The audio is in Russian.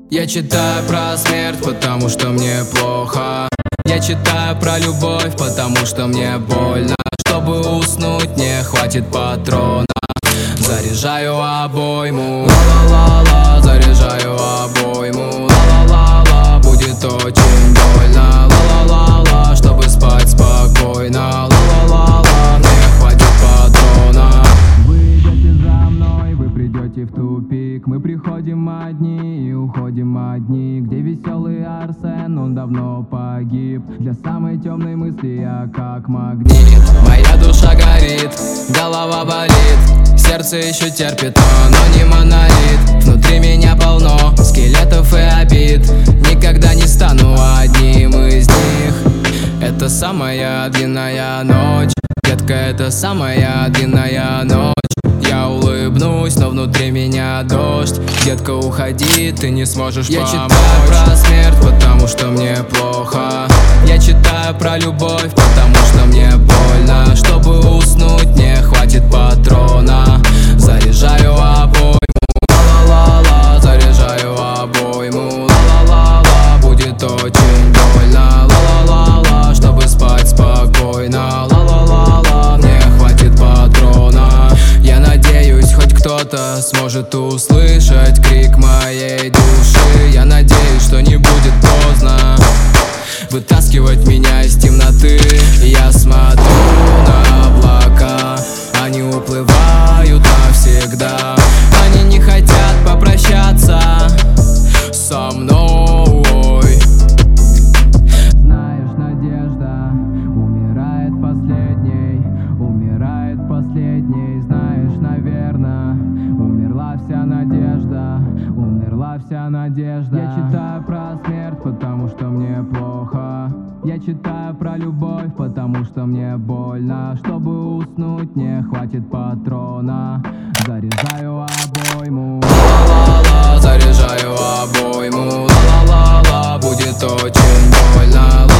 Я читаю про смерть, потому что мне плохо. Я читаю про любовь, потому что мне больно. Чтобы уснуть, не хватит патрона. Заряжаю обойму, ла-ла-ла-ла, заряжаю обойму, ла-ла-ла-ла, будет очень больно, ла-ла-ла-ла, чтобы спать спокойно, ла-ла-ла-ла, мне хватит патрона. Вы идете за мной, вы придете в тупик. Мы приходим одни и уходим одни. Где веселый Арсен, он давно погиб. Для самой темной мысли я как магнит. Моя душа горит, голова болит, сердце еще терпит, но не монолит. Внутри меня полно скелетов и обид. Никогда не стану одним из них. Это самая длинная ночь, детка, это самая длинная ночь. Я улыбнусь, но внутри меня дождь. Детка, уходи, ты не сможешь помочь. Я читаю про смерть, потому что мне плохо. Я читаю про любовь, потому что мне больно. Чтобы уснуть, не хватит патрона. Заряжаю обойму, ла-ла-ла-ла, заряжаю обойму, ла-ла-ла-ла, будет очень больно, ла-ла-ла-ла, чтобы спать спокойно, ла-ла-ла-ла, мне хватит патрона. Я надеюсь, хоть кто-то сможет услышать крик моей души. Я надеюсь, что не будет поздно вытаскивать меня из темноты. Я смотрю на облака, они уплывают навсегда. Они не хотят попрощаться со мной. Знаешь, надежда умирает последней, умирает последней. Знаешь, наверное, умерла вся надежда, умерла вся надежда. Я читаю про смерть, потому что мне плохо. Я читаю про любовь, потому что мне больно. Чтобы уснуть, не хватит патрона. Заряжаю обойму, ла-ла-ла-ла, заряжаю обойму, ла-ла-ла-ла, будет очень больно.